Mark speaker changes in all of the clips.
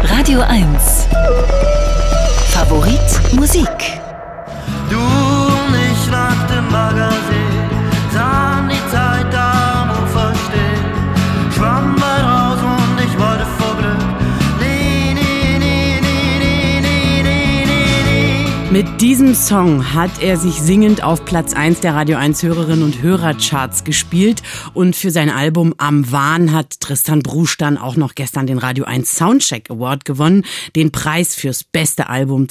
Speaker 1: Radio 1 Favorit Musik.
Speaker 2: Du und ich nach dem Baggersee sahen die Zeit da am Ufer stehen. Schwamm bald raus und ich wollte vor Glück. Nee, nee, nee, nee, nee, nee, nee, nee, nee.
Speaker 3: Mit diesem Song hat er sich singend auf Platz 1 der Radio 1 Hörerinnen und Hörercharts gespielt. Und für sein Album Am Wahn hat Tristan Brusch dann auch noch gestern den Radio 1 Soundcheck Award gewonnen, den Preis fürs beste Album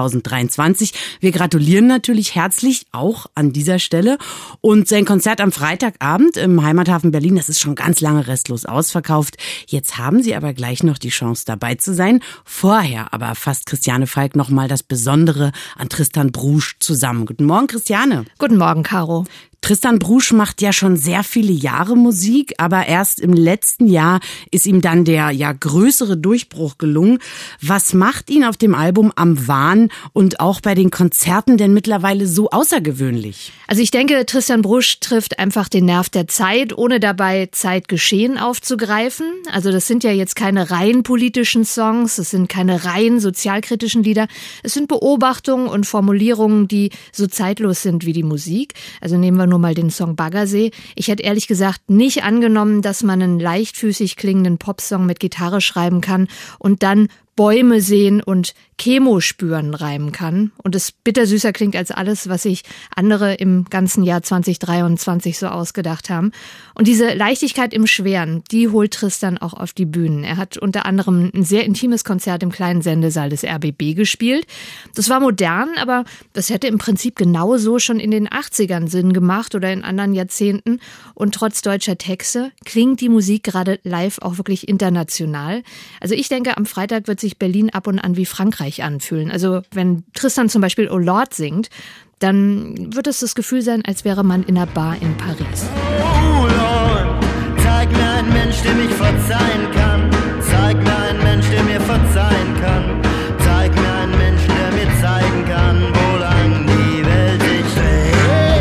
Speaker 3: 2023. Wir gratulieren natürlich herzlich auch an dieser Stelle. Und sein Konzert am Freitagabend im Heimathafen Berlin, das ist schon ganz lange restlos ausverkauft. Jetzt haben Sie aber gleich noch die Chance dabei zu sein. Vorher aber fasst Christiane Falk noch mal das Besondere an Tristan Brusch zusammen. Guten Morgen, Christiane.
Speaker 4: Guten Morgen, Caro.
Speaker 3: Tristan Brusch macht ja schon sehr viele Jahre Musik, aber erst im letzten Jahr ist ihm dann der größere Durchbruch gelungen. Was macht ihn auf dem Album Am Wahn und auch bei den Konzerten denn mittlerweile so außergewöhnlich?
Speaker 4: Also ich denke, Tristan Brusch trifft einfach den Nerv der Zeit, ohne dabei Zeitgeschehen aufzugreifen. Also das sind ja jetzt keine rein politischen Songs, es sind keine rein sozialkritischen Lieder. Es sind Beobachtungen und Formulierungen, die so zeitlos sind wie die Musik. Also nehmen wir nur mal den Song Baggersee. Ich hätte ehrlich gesagt nicht angenommen, dass man einen leichtfüßig klingenden Popsong mit Gitarre schreiben kann und dann Bäume sehen und Chemo spüren reimen kann und es bittersüßer klingt als alles, was sich andere im ganzen Jahr 2023 so ausgedacht haben. Und diese Leichtigkeit im Schweren, die holt Tristan auch auf die Bühnen. Er hat unter anderem ein sehr intimes Konzert im kleinen Sendesaal des RBB gespielt. Das war modern, aber das hätte im Prinzip genauso schon in den 80ern Sinn gemacht oder in anderen Jahrzehnten. Und trotz deutscher Texte klingt die Musik gerade live auch wirklich international. Also ich denke, am Freitag wird sich Berlin ab und an wie Frankreich anfühlen. Also wenn Tristan zum Beispiel Oh Lord singt, dann wird es das Gefühl sein, als wäre man in einer Bar in Paris.
Speaker 2: Oh Lord, zeig mir einen Mensch, der mich verzeihen kann. Zeig mir einen Mensch, der mir verzeihen kann. Zeig mir einen Menschen, der mir zeigen kann, wo lang die Welt sich dreht.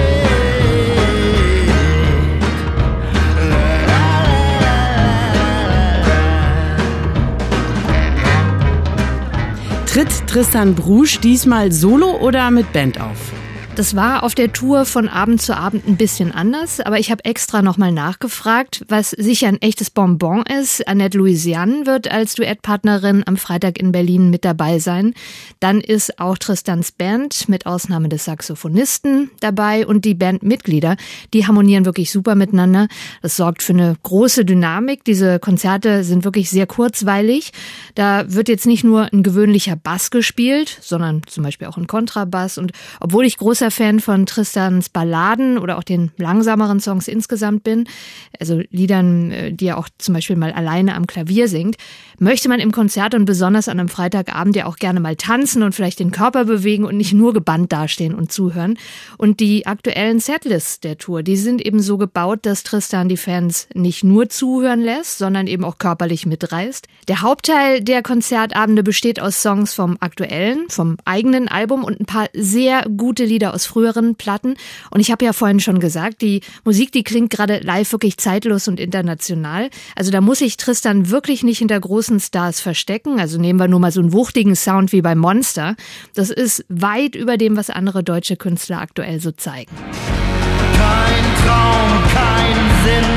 Speaker 3: Tritt Tristan Brusch diesmal solo oder mit Band auf?
Speaker 4: Das war auf der Tour von Abend zu Abend ein bisschen anders, aber ich habe extra nochmal nachgefragt, was sicher ein echtes Bonbon ist. Annette Louisiane wird als Duettpartnerin am Freitag in Berlin mit dabei sein. Dann ist auch Tristans Band mit Ausnahme des Saxophonisten dabei und die Bandmitglieder, die harmonieren wirklich super miteinander. Das sorgt für eine große Dynamik. Diese Konzerte sind wirklich sehr kurzweilig. Da wird jetzt nicht nur ein gewöhnlicher Bass gespielt, sondern zum Beispiel auch ein Kontrabass. Und obwohl ich großer Fan von Tristans Balladen oder auch den langsameren Songs insgesamt bin, also Liedern, die er auch zum Beispiel mal alleine am Klavier singt, möchte man im Konzert und besonders an einem Freitagabend ja auch gerne mal tanzen und vielleicht den Körper bewegen und nicht nur gebannt dastehen und zuhören. Und die aktuellen Setlists der Tour, die sind eben so gebaut, dass Tristan die Fans nicht nur zuhören lässt, sondern eben auch körperlich mitreißt. Der Hauptteil der Konzertabende besteht aus Songs vom eigenen Album und ein paar sehr gute Lieder aus früheren Platten. Und ich habe ja vorhin schon gesagt, die Musik, die klingt gerade live wirklich zeitlos und international. Also da muss sich Tristan wirklich nicht hinter großen Stars verstecken. Also nehmen wir nur mal so einen wuchtigen Sound wie bei Monster. Das ist weit über dem, was andere deutsche Künstler aktuell so zeigen.
Speaker 2: Kein Traum, kein Sinn.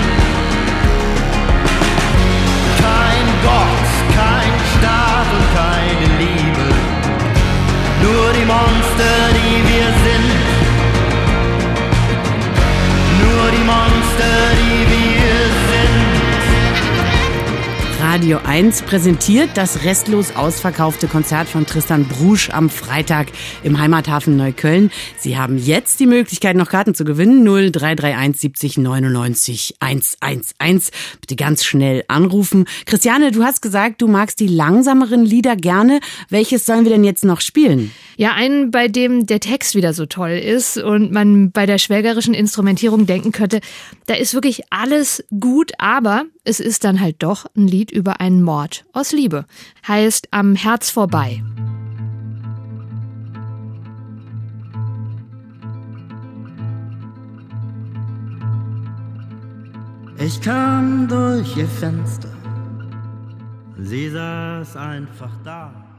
Speaker 2: Kein Gott, kein Staat und keine Liebe. Nur die Monster, die wir sind. Nur die Monster, die wir sind.
Speaker 3: Radio 1 präsentiert das restlos ausverkaufte Konzert von Tristan Brusch am Freitag im Heimathafen Neukölln. Sie haben jetzt die Möglichkeit, noch Karten zu gewinnen. 0331 70 99 111. Bitte ganz schnell anrufen. Christiane, du hast gesagt, du magst die langsameren Lieder gerne. Welches sollen wir denn jetzt noch spielen?
Speaker 4: Ja, einen, bei dem der Text wieder so toll ist und man bei der schwelgerischen Instrumentierung denken könnte, da ist wirklich alles gut, aber es ist dann halt doch ein Lied über einen Mord aus Liebe. Heißt Am Herz vorbei.
Speaker 2: Ich kam durch ihr Fenster, Sie saß einfach da.